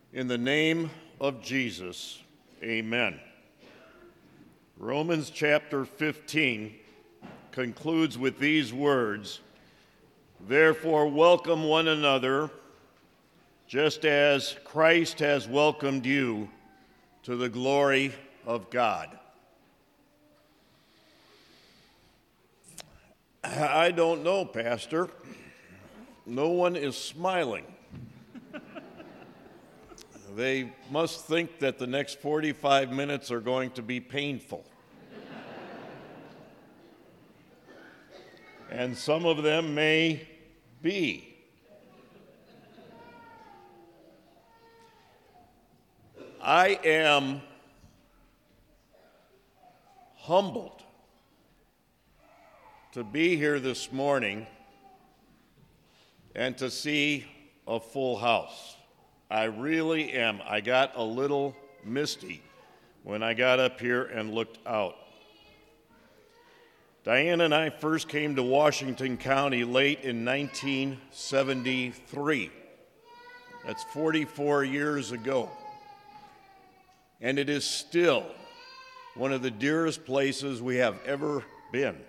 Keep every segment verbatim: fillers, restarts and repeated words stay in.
In the name of Jesus, amen. Romans chapter fifteen concludes with these words, "Therefore welcome one another, just as Christ has welcomed you to the glory of God." I don't know, Pastor. No one is smiling. They must think that the next forty-five minutes are going to be painful. And some of them may be. I am humbled to be here this morning and to see a full house. I really am. I got a little misty when I got up here and looked out. Diane and I first came to Washington County late in nineteen seventy-three. That's forty-four years ago. And it is still one of the dearest places we have ever been.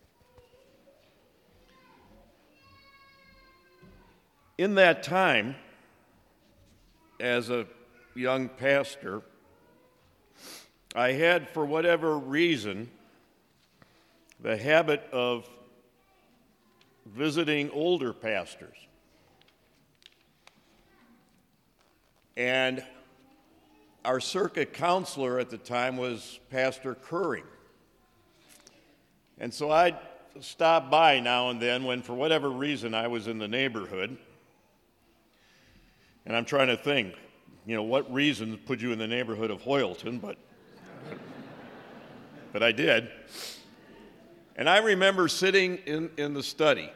In that time, as a young pastor, I had, for whatever reason, the habit of visiting older pastors. And our circuit counselor at the time was Pastor Curry. And so I'd stop by now and then when, for whatever reason, I was in the neighborhood. And I'm trying to think, you know, what reasons put you in the neighborhood of Hoyleton, but, but I did. And I remember sitting in, in the study,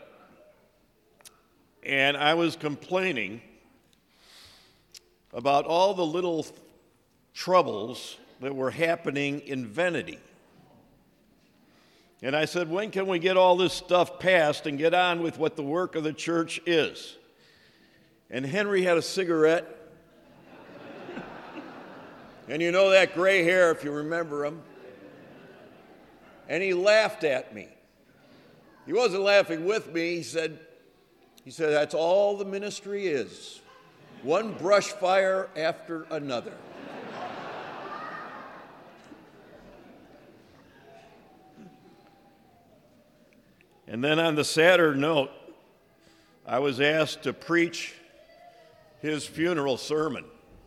and I was complaining about all the little troubles that were happening in Venity. And I said, when can we get all this stuff passed and get on with what the work of the church is? And Henry had a cigarette. And you know that gray hair, if you remember him. And he laughed at me. He wasn't laughing with me. He said, he said, that's all the ministry is. One brush fire after another. And then on the sadder note, I was asked to preach his funeral sermon.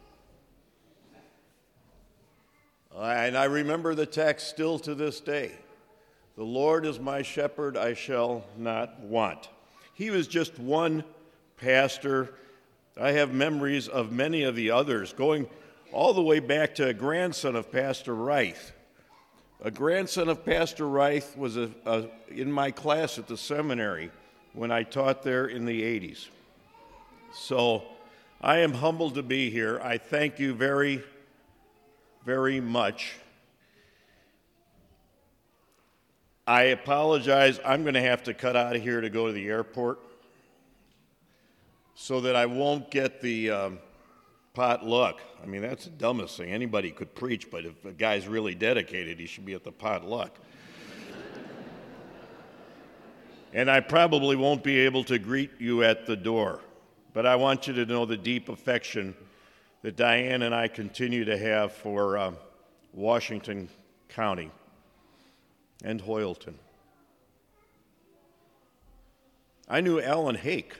And I remember the text still to this day. The Lord is my shepherd, I shall not want. He was just one pastor. I have memories of many of the others, going all the way back to a grandson of Pastor Reith. A grandson of Pastor Reith was a, a, in my class at the seminary when I taught there in the eighties. So I am humbled to be here. I thank you very, very much. I apologize. I'm going to have to cut out of here to go to the airport so that I won't get the um, potluck. I mean, that's the dumbest thing. Anybody could preach, but if a guy's really dedicated, he should be at the potluck. And I probably won't be able to greet you at the door. But I want you to know the deep affection that Diane and I continue to have for uh, Washington County and Hoyleton. I knew Alan Hake.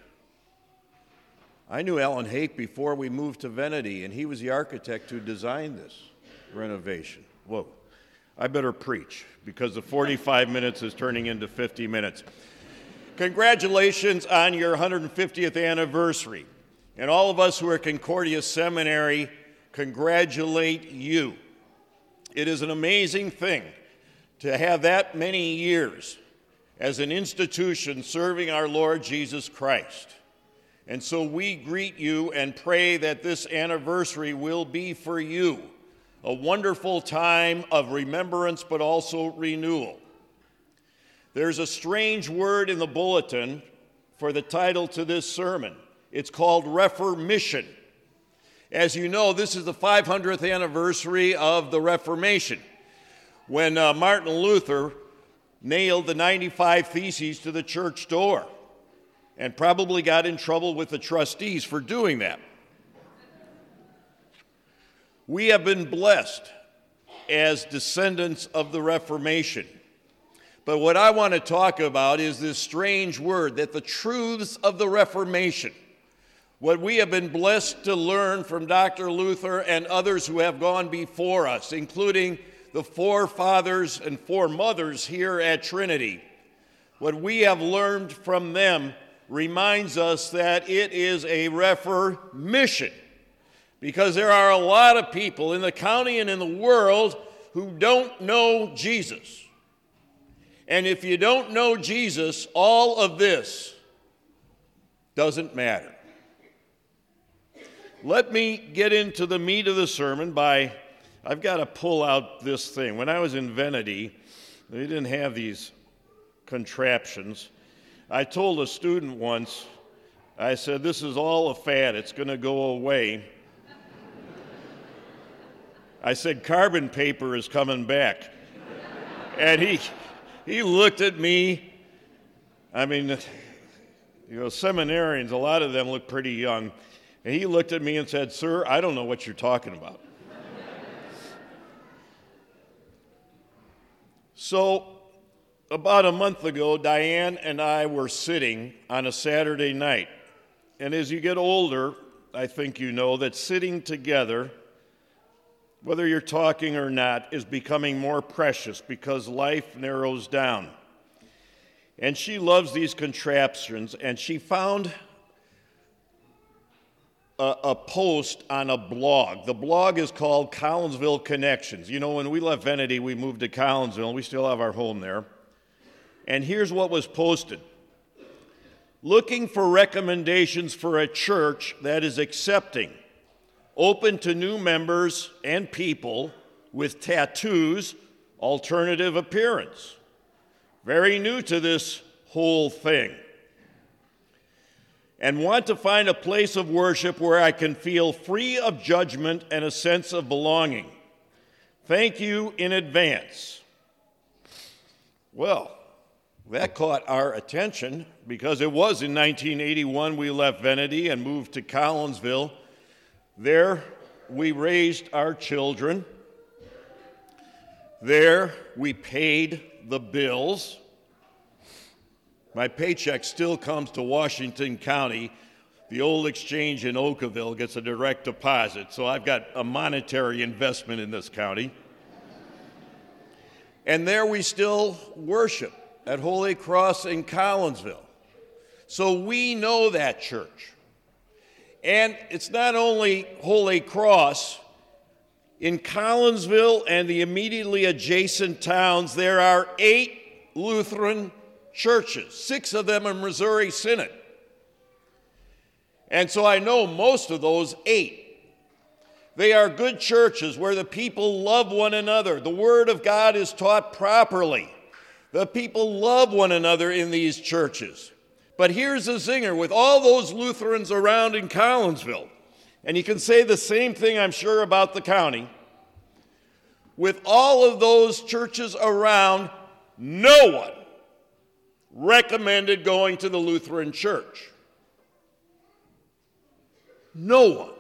I knew Alan Hake before we moved to Venity, and he was the architect who designed this renovation. Whoa, I better preach because the forty-five minutes is turning into fifty minutes. Congratulations on your one hundred fiftieth anniversary. And all of us who are at Concordia Seminary congratulate you. It is an amazing thing to have that many years as an institution serving our Lord Jesus Christ. And so we greet you and pray that this anniversary will be for you a wonderful time of remembrance but also renewal. There's a strange word in the bulletin for the title to this sermon. It's called Reformission. As you know, this is the five hundredth anniversary of the Reformation, when uh, Martin Luther nailed the ninety-five Theses to the church door and probably got in trouble with the trustees for doing that. We have been blessed as descendants of the Reformation. But what I want to talk about is this strange word, that the truths of the Reformation, what we have been blessed to learn from Doctor Luther and others who have gone before us, including the forefathers and foremothers here at Trinity, what we have learned from them reminds us that it is a reformation, because there are a lot of people in the county and in the world who don't know Jesus. And if you don't know Jesus, all of this doesn't matter. Let me get into the meat of the sermon by, I've got to pull out this thing. When I was in Venety, they didn't have these contraptions. I told a student once, I said, this is all a fad, it's going to go away. I said, carbon paper is coming back. And he he looked at me. I mean, you know, seminarians, a lot of them look pretty young. And he looked at me and said, sir, I don't know what you're talking about. So, about a month ago, Diane and I were sitting on a Saturday night. And as you get older, I think you know that sitting together, whether you're talking or not, is becoming more precious because life narrows down. And she loves these contraptions, and she found a, a post on a blog. The blog is called Collinsville Connections. You know, when we left Venety, we moved to Collinsville. We still have our home there. And here's what was posted. Looking for recommendations for a church that is accepting, open to new members and people with tattoos, alternative appearance. Very new to this whole thing. And want to find a place of worship where I can feel free of judgment and a sense of belonging. Thank you in advance. Well, that caught our attention because it was in nineteen eighty-one we left Venety and moved to Collinsville. There we raised our children. There we paid the bills. My paycheck still comes to Washington County. The old exchange in Oakville gets a direct deposit, so I've got a monetary investment in this county. And there we still worship at Holy Cross in Collinsville. So we know that church. And it's not only Holy Cross. In Collinsville and the immediately adjacent towns, there are eight Lutheran churches, six of them in Missouri Synod. And so I know most of those eight. They are good churches where the people love one another. The Word of God is taught properly. The people love one another in these churches. But here's a zinger with all those Lutherans around in Collinsville. And you can say the same thing, I'm sure, about the county. With all of those churches around, no one recommended going to the Lutheran church. No one.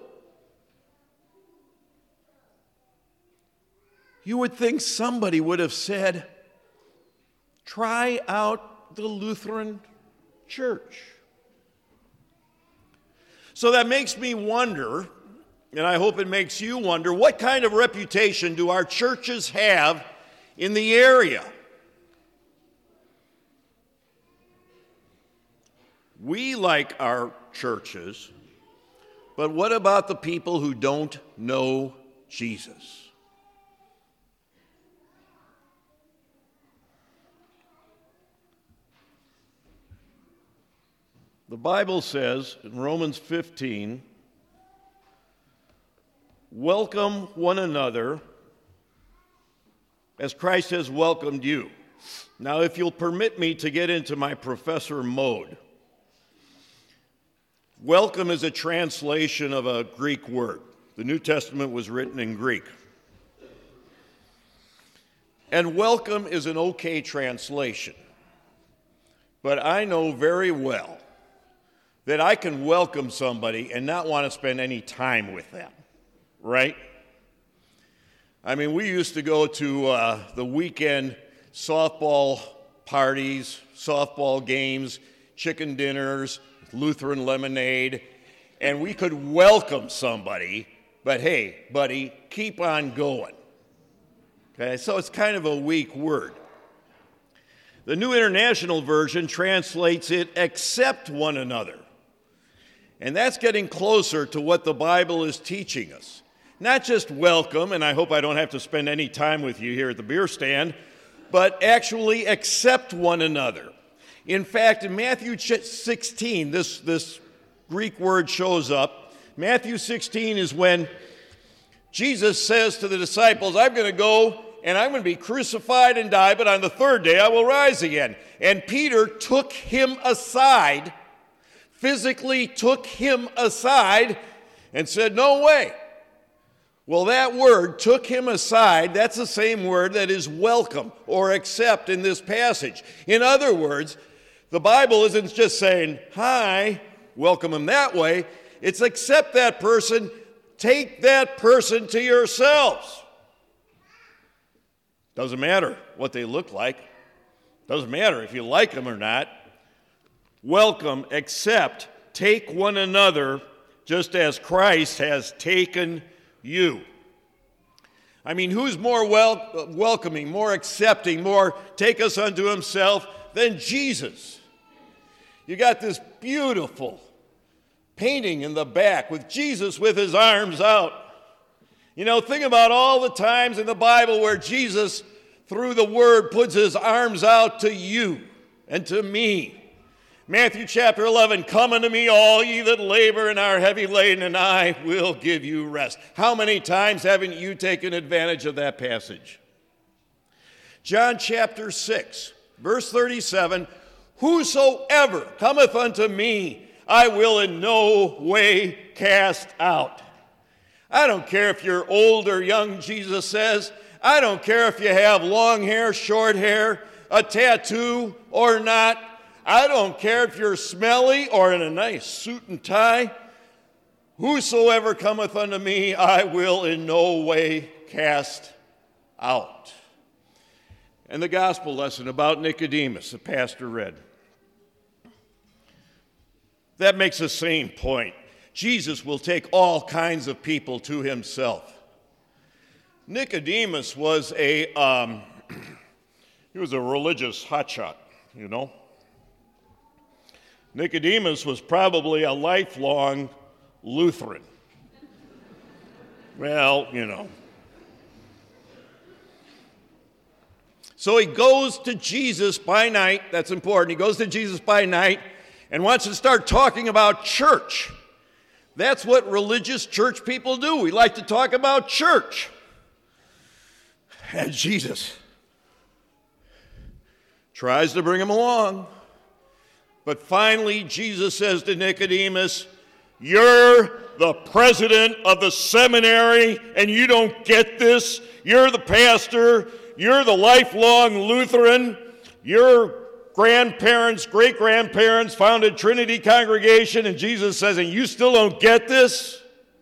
You would think somebody would have said, try out the Lutheran church. So that makes me wonder, and I hope it makes you wonder, what kind of reputation do our churches have in the area? We like our churches, but what about the people who don't know Jesus? The Bible says in Romans fifteen, welcome one another as Christ has welcomed you. Now, if you'll permit me to get into my professor mode, welcome is a translation of a Greek word. The New Testament was written in Greek. And welcome is an okay translation. But I know very well that I can welcome somebody and not want to spend any time with them, right? I mean, we used to go to uh, the weekend softball parties, softball games, chicken dinners, Lutheran lemonade, and we could welcome somebody, but hey, buddy, keep on going. Okay, so it's kind of a weak word. The New International Version translates it, accept one another. And that's getting closer to what the Bible is teaching us. Not just welcome, and I hope I don't have to spend any time with you here at the beer stand, but actually accept one another. In fact, in Matthew sixteen, this, this Greek word shows up. Matthew sixteen is when Jesus says to the disciples, I'm going to go and I'm going to be crucified and die, but on the third day I will rise again. And Peter took him aside, physically took him aside, and said, no way. Well, that word, took him aside, that's the same word that is welcome or accept in this passage. In other words, the Bible isn't just saying, hi, welcome him that way. It's accept that person, take that person to yourselves. Doesn't matter what they look like. Doesn't matter if you like them or not. Welcome, accept, take one another just as Christ has taken you. I mean, who's more wel- welcoming, more accepting, more take us unto himself than Jesus? You got this beautiful painting in the back with Jesus with his arms out. You know, think about all the times in the Bible where Jesus, through the word, puts his arms out to you and to me. Matthew chapter eleven, come unto me all ye that labor and are heavy laden, and I will give you rest. How many times haven't you taken advantage of that passage? John chapter six, verse thirty-seven, whosoever cometh unto me, I will in no way cast out. I don't care if you're old or young, Jesus says. I don't care if you have long hair, short hair, a tattoo or not. I don't care if you're smelly or in a nice suit and tie. Whosoever cometh unto me, I will in no way cast out. And the gospel lesson about Nicodemus, the pastor read. That makes the same point. Jesus will take all kinds of people to himself. Nicodemus was a, um, he was a religious hotshot, you know. Nicodemus was probably a lifelong Lutheran. Well, you know. So he goes to Jesus by night. That's important. He goes to Jesus by night and wants to start talking about church. That's what religious church people do. We like to talk about church. And Jesus tries to bring him along. But finally, Jesus says to Nicodemus, you're the president of the seminary and you don't get this. You're the pastor. You're the lifelong Lutheran. Your grandparents, great-grandparents founded Trinity Congregation, and Jesus says, and you still don't get this?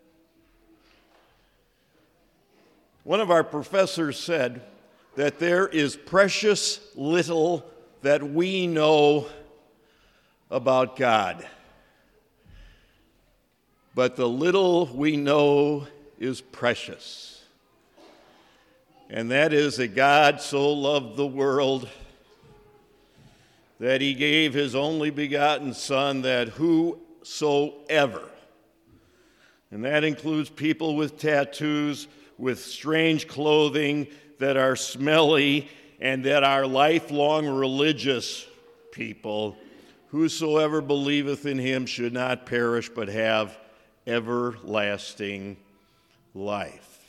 One of our professors said that there is precious little that we know about God. But the little we know is precious. And that is that God so loved the world that he gave his only begotten Son, that whosoever, and that includes people with tattoos, with strange clothing, that are smelly, and that are lifelong religious people, whosoever believeth in him should not perish but have everlasting life.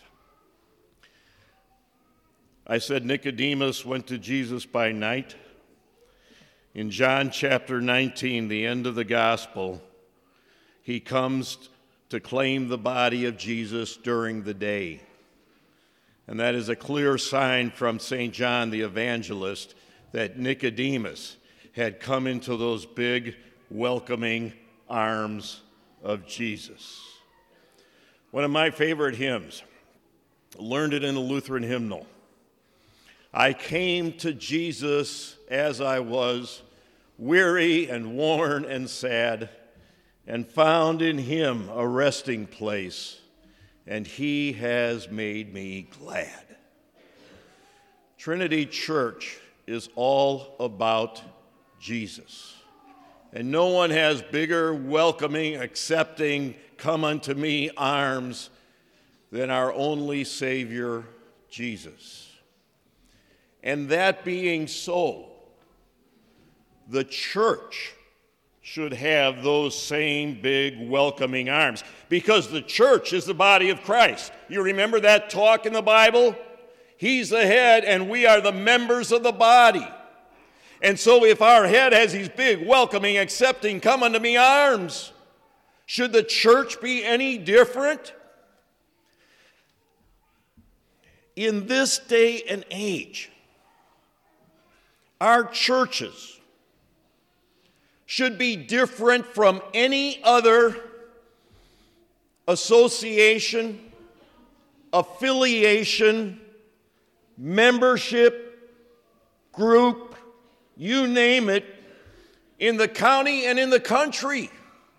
I said Nicodemus went to Jesus by night. In John chapter nineteen, the end of the gospel, he comes to claim the body of Jesus during the day. And that is a clear sign from Saint John the Evangelist that Nicodemus had come into those big, welcoming arms of Jesus. One of my favorite hymns, learned it in the Lutheran hymnal. I came to Jesus as I was, weary and worn and sad, and found in him a resting place, and he has made me glad. Trinity Church is all about Jesus. And no one has bigger, welcoming, accepting, come unto me arms than our only Savior, Jesus. And that being so, the church should have those same big welcoming arms, because the church is the body of Christ. You remember that talk in the Bible? He's the head and we are the members of the body. And so if our head has these big welcoming, accepting, come unto me arms, should the church be any different? In this day and age, our churches should be different from any other association, affiliation, membership, group, you name it, in the county and in the country.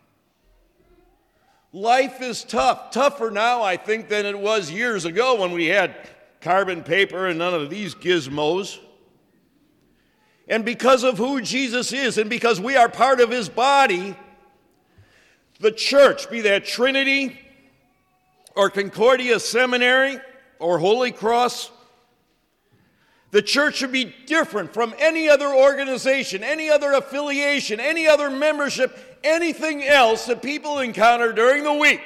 Life is tough, tougher now, I think, than it was years ago when we had carbon paper and none of these gizmos. And because of who Jesus is and because we are part of his body, the church, be that Trinity or Concordia Seminary or Holy Cross, the church should be different from any other organization, any other affiliation, any other membership, anything else that people encounter during the week.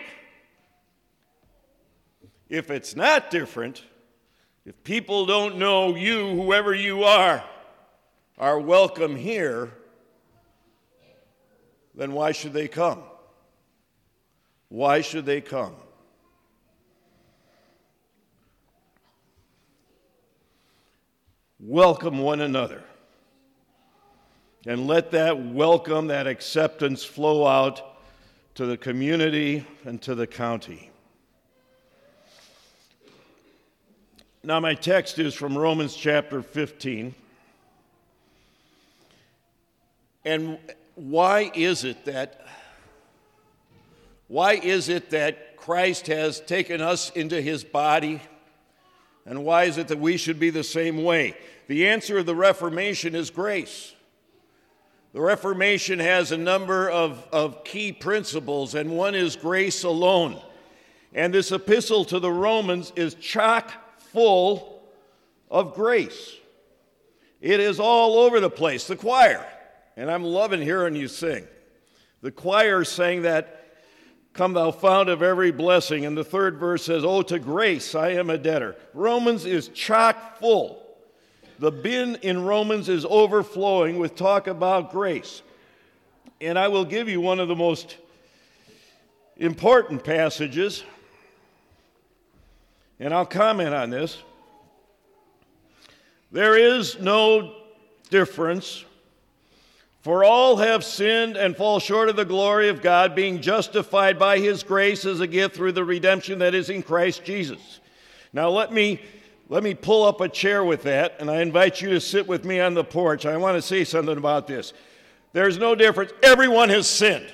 If it's not different, if people don't know you, whoever you are, are welcome here, then why should they come? Why should they come? Welcome one another. And let that welcome, that acceptance flow out to the community and to the county. Now, my text is from Romans chapter fifteen. And why is it that, why is it that Christ has taken us into his body? And why is it that we should be the same way? The answer of the Reformation is grace. The Reformation has a number of, of key principles, and one is grace alone. And this epistle to the Romans is chock full of grace. It is all over the place. The choir, and I'm loving hearing you sing. The choir sang that, "Come thou fount of every blessing," and the third verse says, "Oh, to grace I am a debtor." Romans is chock full. The bin in Romans is overflowing with talk about grace. And I will give you one of the most important passages, and I'll comment on this. There is no difference, for all have sinned and fall short of the glory of God, being justified by his grace as a gift through the redemption that is in Christ Jesus. Now let me let me pull up a chair with that, and I invite you to sit with me on the porch. I want to say something about this. There's no difference. Everyone has sinned.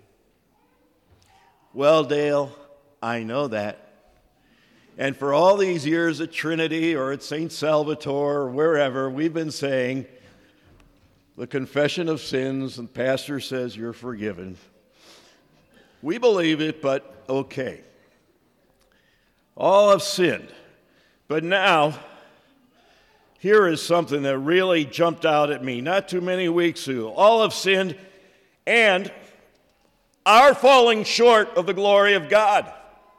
Well, Dale, I know that. And for all these years at Trinity or at Saint Salvatore or wherever, we've been saying the confession of sins, and the pastor says you're forgiven. We believe it, but okay. All have sinned. But now, here is something that really jumped out at me not too many weeks ago. All have sinned and are falling short of the glory of God.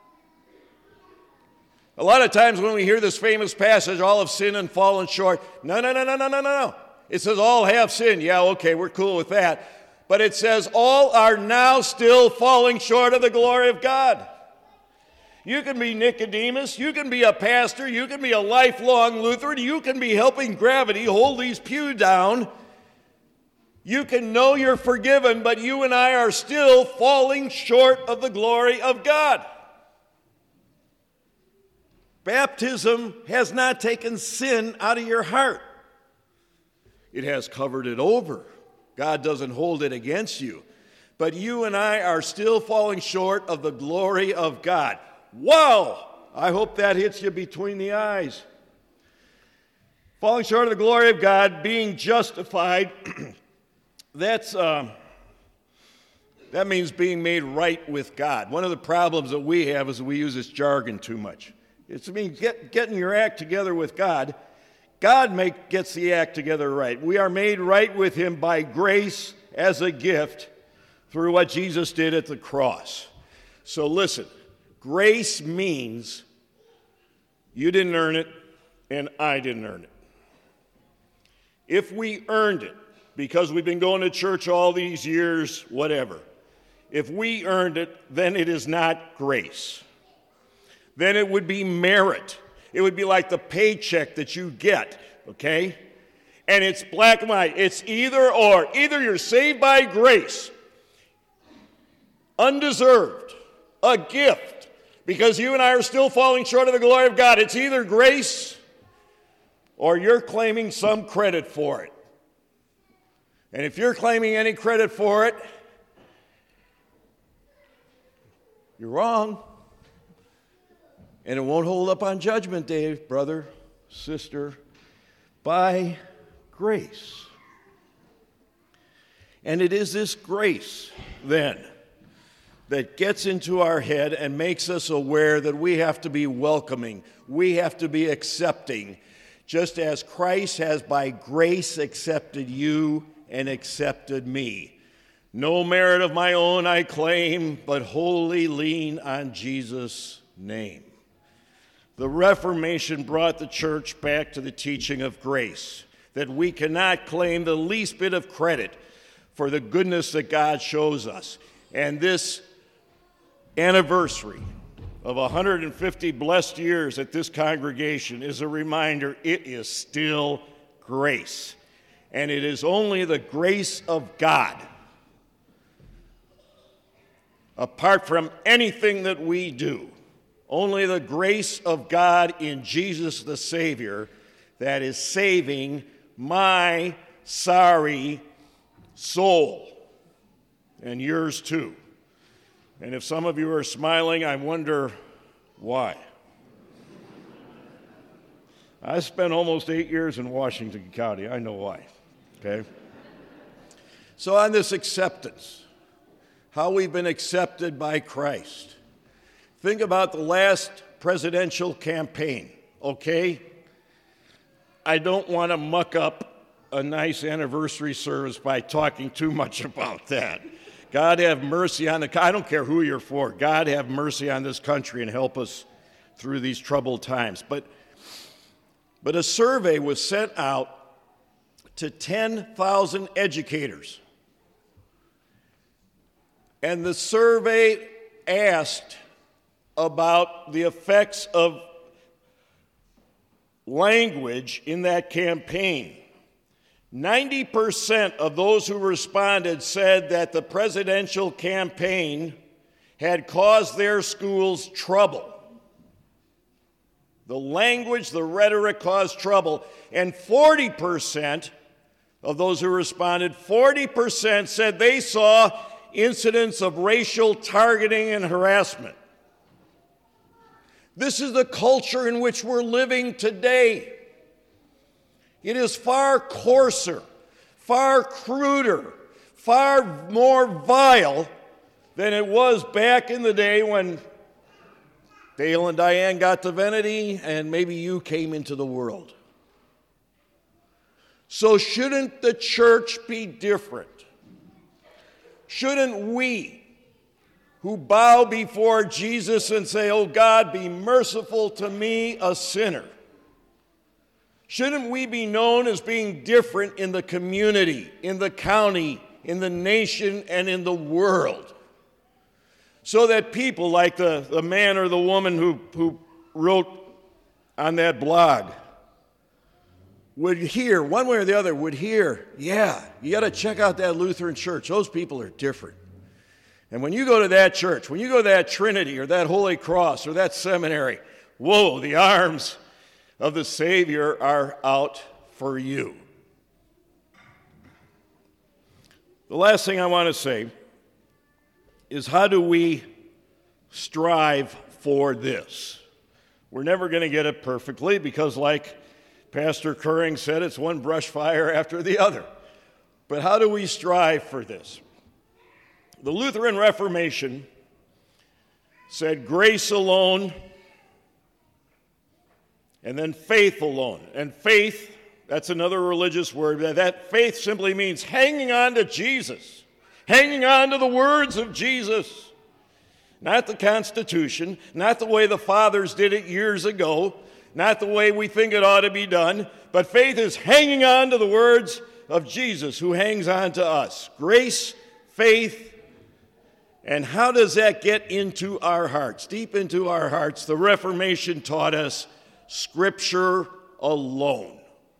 A lot of times when we hear this famous passage, all have sinned and fallen short, no, no, no, no, no, no, no, no. It says all have sinned. Yeah, okay, we're cool with that. but it says all are now still falling short of the glory of God. You can be Nicodemus, you can be a pastor, you can be a lifelong Lutheran, you can be helping gravity hold these pews down. You can know you're forgiven, but you and I are still falling short of the glory of God. Baptism has not taken sin out of your heart. It has covered it over. God doesn't hold it against you. But you and I are still falling short of the glory of God. Wow! I hope that hits you between the eyes. Falling short of the glory of God, being justified, that's um, that means being made right with God. One of the problems that we have is that we use this jargon too much. It's I mean get, getting your act together with God. God make, gets the act together right. We are made right with him by grace as a gift through what Jesus did at the cross. So listen, grace means you didn't earn it and I didn't earn it. If we earned it, because we've been going to church all these years, whatever, if we earned it, then it is not grace. Then it would be merit. It would be like the paycheck that you get, okay? And it's black and white. It's either or. Either you're saved by grace, undeserved, a gift, because you and I are still falling short of the glory of God. It's either grace or you're claiming some credit for it. And if you're claiming any credit for it, you're wrong. And it won't hold up on Judgment Day, brother, sister, by grace. And it is this grace, then, that gets into our head and makes us aware that we have to be welcoming, we have to be accepting, just as Christ has by grace accepted you and accepted me. No merit of my own I claim, but wholly lean on Jesus' name. The Reformation brought the church back to the teaching of grace, that we cannot claim the least bit of credit for the goodness that God shows us. And this anniversary of one hundred fifty blessed years at this congregation is a reminder it is still grace. And it is only the grace of God, apart from anything that we do, only the grace of God in Jesus the Savior that is saving my sorry soul, and yours too. And if some of you are smiling, I wonder why. I spent almost eight years in Washington County. I know why, okay? So on this acceptance, how we've been accepted by Christ, think about the last presidential campaign, okay? I don't want to muck up a nice anniversary service by talking too much about that. God have mercy on the, I don't care who you're for, God have mercy on this country and help us through these troubled times. But, but a survey was sent out to ten thousand educators. And the survey asked about the effects of language in that campaign. ninety percent of those who responded said that the presidential campaign had caused their schools trouble. The language, the rhetoric caused trouble. And forty percent of those who responded, forty percent said they saw incidents of racial targeting and harassment. This is the culture in which we're living today. It is far coarser, far cruder, far more vile than it was back in the day when Dale and Diane got to Venety and maybe you came into the world. So shouldn't the church be different? Shouldn't we, who bow before Jesus and say, "Oh God, be merciful to me, a sinner," shouldn't we be known as being different in the community, in the county, in the nation and in the world, so that people like the, the man or the woman who, who wrote on that blog would hear, one way or the other, would hear, yeah, you got to check out that Lutheran church. Those people are different. And when you go to that church, when you go to that Trinity or that Holy Cross or that seminary, whoa, the arms of the Savior are out for you. The last thing I want to say is, how do we strive for this? We're never going to get it perfectly because, like Pastor Curring said, it's one brush fire after the other. But how do we strive for this? The Lutheran Reformation said grace alone and then faith alone. And faith, that's another religious word. That faith simply means hanging on to Jesus, hanging on to the words of Jesus. Not the Constitution, not the way the fathers did it years ago, not the way we think it ought to be done, but faith is hanging on to the words of Jesus, who hangs on to us. Grace, faith, and how does that get into our hearts? Deep into our hearts, the Reformation taught us Scripture alone.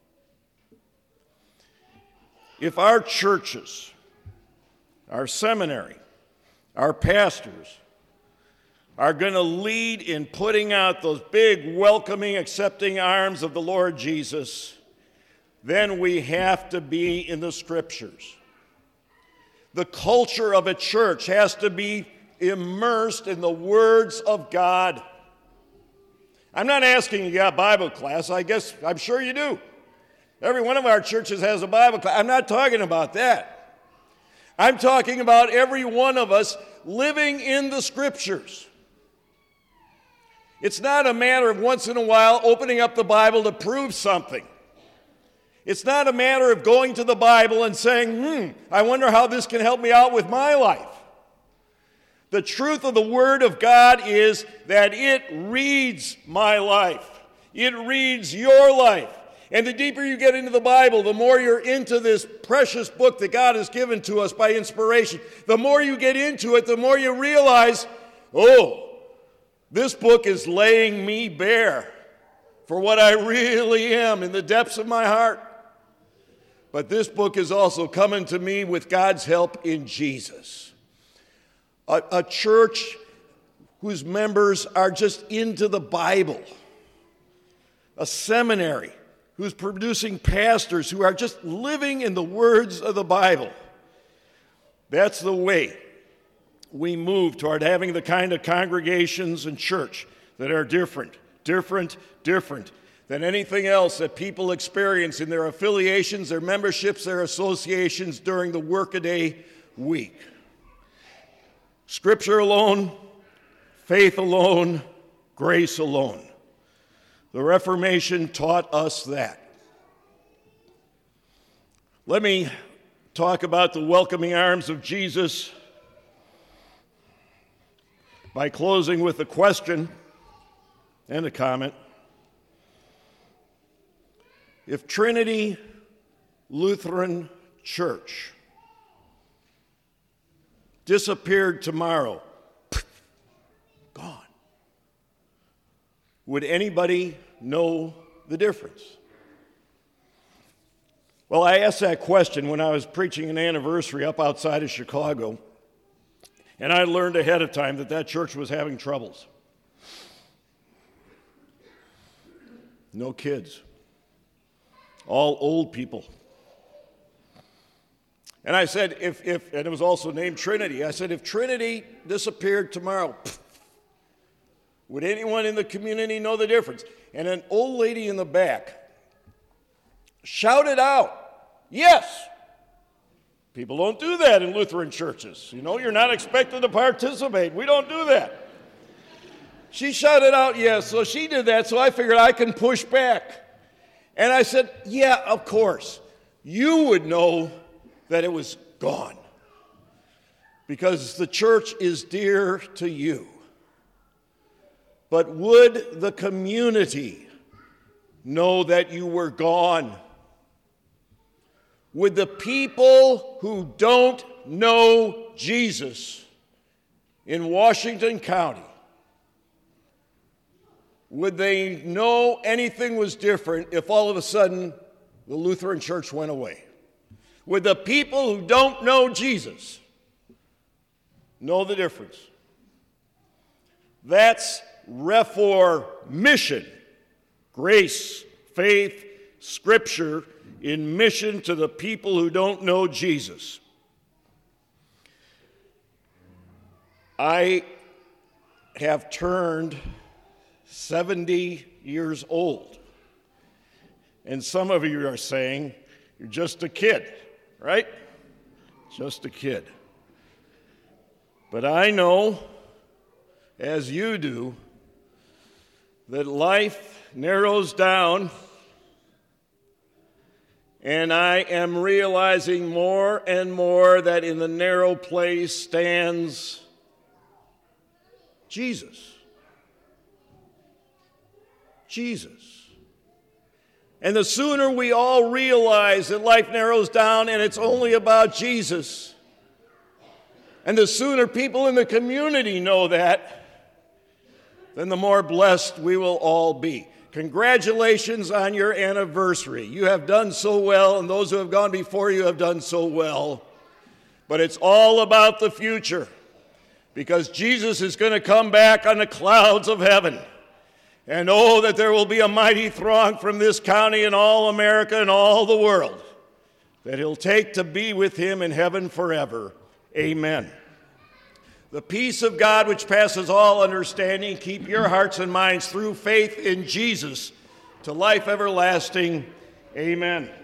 If our churches, our seminary, our pastors are going to lead in putting out those big, welcoming, accepting arms of the Lord Jesus, then we have to be in the Scriptures. The culture of a church has to be immersed in the words of God. I'm not asking you got Bible class. I guess, I'm sure you do. Every one of our churches has a Bible class. I'm not talking about that. I'm talking about every one of us living in the Scriptures. It's not a matter of once in a while opening up the Bible to prove something. It's not a matter of going to the Bible and saying, hmm, I wonder how this can help me out with my life. The truth of the Word of God is that it reads my life. It reads your life. And the deeper you get into the Bible, the more you're into this precious book that God has given to us by inspiration. The more you get into it, the more you realize, oh, this book is laying me bare for what I really am in the depths of my heart. But this book is also coming to me with God's help in Jesus. A, a church whose members are just into the Bible. A seminary who's producing pastors who are just living in the words of the Bible. That's the way we move toward having the kind of congregations and church that are different, different, different than anything else that people experience in their affiliations, their memberships, their associations during the workaday week. Scripture alone, faith alone, grace alone. The Reformation taught us that. Let me talk about the welcoming arms of Jesus by closing with a question and a comment. If Trinity Lutheran Church disappeared tomorrow, gone, would anybody know the difference? Well, I asked that question when I was preaching an anniversary up outside of Chicago, and I learned ahead of time that that church was having troubles. No kids. All old people. And I said, if, if, and it was also named Trinity, I said, if Trinity disappeared tomorrow, would anyone in the community know the difference? And an old lady in the back shouted out, yes. People don't do that in Lutheran churches. You know, you're not expected to participate. We don't do that. She shouted out yes, so she did that, so I figured I can push back. And I said, yeah, of course. You would know that it was gone because the church is dear to you. But would the community know that you were gone? Would the people who don't know Jesus in Washington County, would they know anything was different if all of a sudden the Lutheran Church went away? Would the people who don't know Jesus know the difference? That's reformation. Grace, faith, Scripture in mission to the people who don't know Jesus. I have turned seventy years old. And some of you are saying, you're just a kid, right? Just a kid. But I know, as you do, that life narrows down, and I am realizing more and more that in the narrow place stands Jesus. Jesus. And the sooner we all realize that life narrows down and it's only about Jesus, and the sooner people in the community know that, then the more blessed we will all be. Congratulations on your anniversary. You have done so well, and those who have gone before you have done so well. But it's all about the future, because Jesus is going to come back on the clouds of heaven. And oh, that there will be a mighty throng from this county and all America and all the world that he'll take to be with him in heaven forever. Amen. The peace of God, which passes all understanding, keep your hearts and minds through faith in Jesus to life everlasting. Amen.